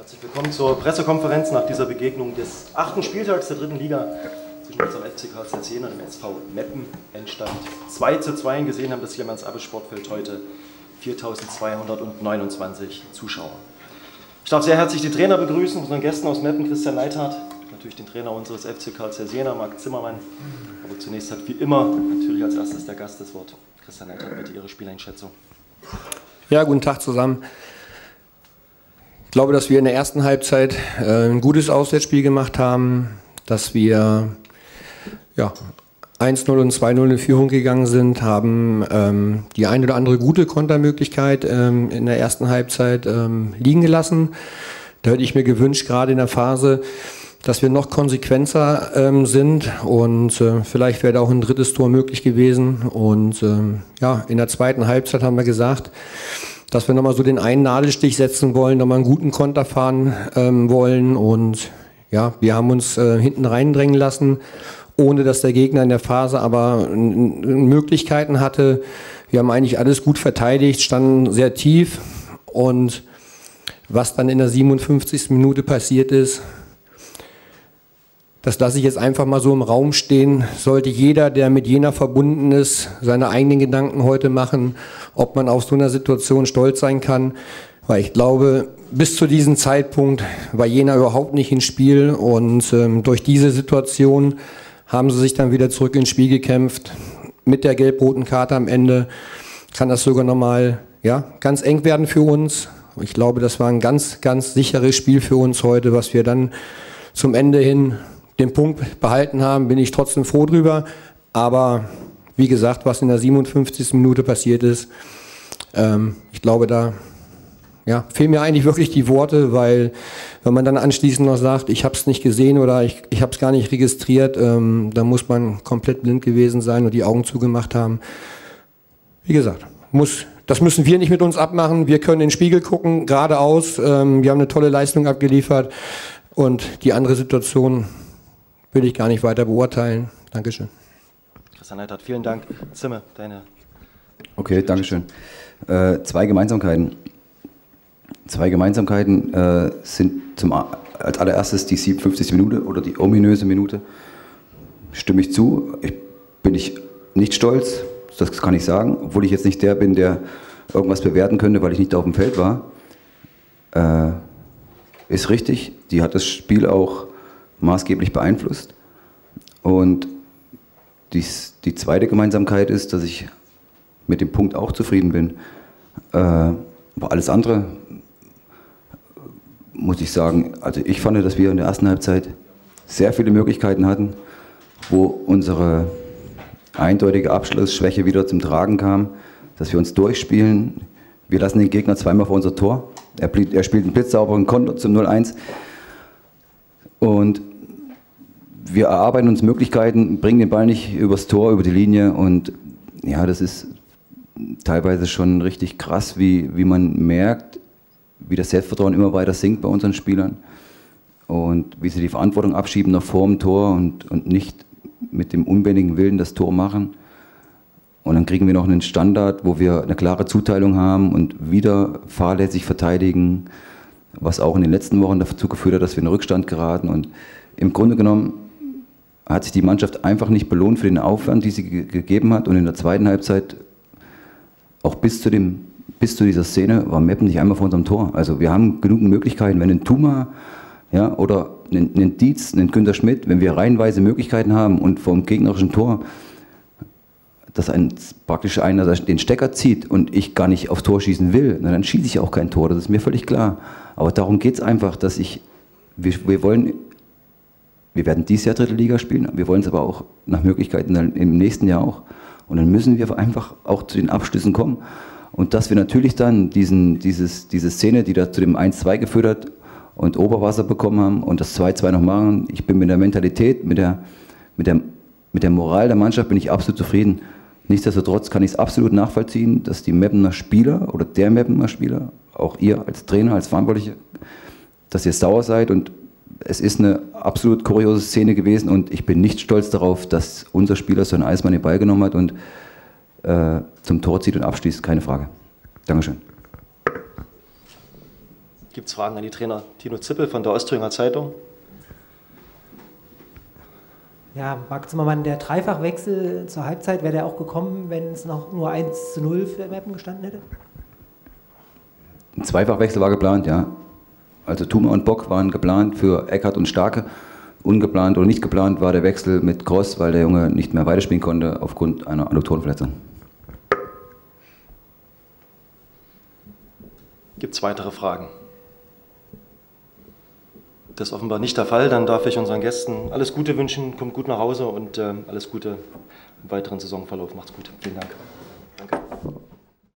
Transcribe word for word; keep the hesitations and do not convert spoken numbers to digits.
Herzlich willkommen zur Pressekonferenz nach dieser Begegnung des achten Spieltags der dritten Liga zwischen unserem F C Karl Zeiss Jena und dem S V Meppen. Endstand zwei zu zwei. Gesehen haben das Clemens-Abbe-Sportfeld heute viertausendzweihundertneunundzwanzig Zuschauer. Ich darf sehr herzlich die Trainer begrüßen, unseren Gästen aus Meppen, Christian Neithardt, natürlich den Trainer unseres F C Karl Zeiss Jena, Marc Zimmermann. Aber zunächst hat wie immer natürlich als erstes der Gast das Wort. Christian Neithardt, bitte Ihre Spieleinschätzung. Ja, guten Tag zusammen. Ich glaube, dass wir in der ersten Halbzeit äh, ein gutes Auswärtsspiel gemacht haben, dass wir ja, eins null und zwei null in Führung gegangen sind, haben ähm, die eine oder andere gute Kontermöglichkeit ähm, in der ersten Halbzeit ähm, liegen gelassen. Da hätte ich mir gewünscht, gerade in der Phase, dass wir noch konsequenter ähm, sind und äh, vielleicht wäre da auch ein drittes Tor möglich gewesen. Und ähm, ja, in der zweiten Halbzeit haben wir gesagt, dass wir nochmal so den einen Nadelstich setzen wollen, nochmal einen guten Konter fahren ähm, wollen. Und ja, wir haben uns äh, hinten reindrängen lassen, ohne dass der Gegner in der Phase aber äh, Möglichkeiten hatte. Wir haben eigentlich alles gut verteidigt, standen sehr tief. Und was dann in der siebenundfünfzigsten Minute passiert ist, das lasse ich jetzt einfach mal so im Raum stehen. Sollte jeder, der mit Jena verbunden ist, seine eigenen Gedanken heute machen, ob man auf so einer Situation stolz sein kann. Weil ich glaube, bis zu diesem Zeitpunkt war Jena überhaupt nicht ins Spiel. Und ähm, durch diese Situation haben sie sich dann wieder zurück ins Spiel gekämpft. Mit der gelb-roten Karte am Ende kann das sogar nochmal ja, ganz eng werden für uns. Ich glaube, das war ein ganz, ganz sicheres Spiel für uns heute, was wir dann zum Ende hin den Punkt behalten haben, bin ich trotzdem froh drüber. Aber wie gesagt, was in der siebenundfünfzigsten Minute passiert ist, ähm, ich glaube, da ja, fehlen mir eigentlich wirklich die Worte, weil wenn man dann anschließend noch sagt, ich habe es nicht gesehen oder ich, ich habe es gar nicht registriert, ähm, dann muss man komplett blind gewesen sein und die Augen zugemacht haben. Wie gesagt, muss, das müssen wir nicht mit uns abmachen. Wir können in den Spiegel gucken, geradeaus. Ähm, wir haben eine tolle Leistung abgeliefert und die andere Situation will ich gar nicht weiter beurteilen. Dankeschön. Christian Neithardt, vielen Dank. Zimmer, deine... Okay, Dankeschön. Äh, zwei Gemeinsamkeiten. Zwei Gemeinsamkeiten äh, sind zum, als allererstes die siebenundfünfzigste Minute oder die ominöse Minute. Stimme ich zu. Ich bin ich nicht stolz, das kann ich sagen, obwohl ich jetzt nicht der bin, der irgendwas bewerten könnte, weil ich nicht auf dem Feld war. Äh, ist richtig, die hat das Spiel auch maßgeblich beeinflusst. Und dies, die zweite Gemeinsamkeit ist, dass ich mit dem Punkt auch zufrieden bin. Äh, aber alles andere, muss ich sagen, also ich fand, dass wir in der ersten Halbzeit sehr viele Möglichkeiten hatten, wo unsere eindeutige Abschlussschwäche wieder zum Tragen kam, dass wir uns durchspielen. Wir lassen den Gegner zweimal vor unser Tor. Er, blieb, er spielt einen blitzsauberen Konter zum null eins. Und wir erarbeiten uns Möglichkeiten, bringen den Ball nicht übers Tor, über die Linie. Und ja, das ist teilweise schon richtig krass, wie, wie man merkt, wie das Selbstvertrauen immer weiter sinkt bei unseren Spielern. Und wie sie die Verantwortung abschieben nach vor dem Tor und, und nicht mit dem unbändigen Willen das Tor machen. Und dann kriegen wir noch einen Standard, wo wir eine klare Zuteilung haben und wieder fahrlässig verteidigen, was auch in den letzten Wochen dazu geführt hat, dass wir in den Rückstand geraten. Und im Grunde genommen hat sich die Mannschaft einfach nicht belohnt für den Aufwand, den sie ge gegeben hat. Und in der zweiten Halbzeit, auch bis zu, dem, bis zu dieser Szene, war Meppen nicht einmal vor unserem Tor. Also wir haben genug Möglichkeiten, wenn ein Tuma ja, oder ein, ein Dietz, ein Günter Schmidt, wenn wir reihenweise Möglichkeiten haben und vom gegnerischen Tor, dass ein, praktisch einer den Stecker zieht und ich gar nicht aufs Tor schießen will, na, dann schieße ich auch kein Tor, das ist mir völlig klar. Aber darum geht es einfach, dass ich, wir, wir wollen, wir werden dieses Jahr dritte Liga spielen, wir wollen es aber auch nach Möglichkeiten im nächsten Jahr auch. Und dann müssen wir einfach auch zu den Abschlüssen kommen. Und dass wir natürlich dann diesen, dieses, diese Szene, die da zu dem eins zwei geführt hat und Oberwasser bekommen haben und das zwei zwei noch machen, ich bin mit der Mentalität, mit der, mit der, mit der Moral der Mannschaft bin ich absolut zufrieden. Nichtsdestotrotz kann ich es absolut nachvollziehen, dass die Meppener Spieler oder der Meppener Spieler, auch ihr als Trainer, als Verantwortliche, dass ihr sauer seid und es ist eine absolut kuriose Szene gewesen und ich bin nicht stolz darauf, dass unser Spieler so einen Eismann den Ball genommen hat und äh, zum Tor zieht und abschließt, keine Frage. Dankeschön. Gibt es Fragen an die Trainer? Tino Zippel von der Ostthüringer Zeitung. Ja, Marc Zimmermann, der Dreifachwechsel zur Halbzeit, wäre der auch gekommen, wenn es noch nur eins zu null für Meppen gestanden hätte? Ein Zweifachwechsel war geplant, ja. Also Thume und Bock waren geplant für Eckhardt und Starke. Ungeplant oder nicht geplant war der Wechsel mit Gross, weil der Junge nicht mehr weiterspielen konnte aufgrund einer Adduktorenverletzung. Gibt es weitere Fragen? Das ist offenbar nicht der Fall. Dann darf ich unseren Gästen alles Gute wünschen, kommt gut nach Hause und äh, alles Gute im weiteren Saisonverlauf. Macht's gut. Vielen Dank.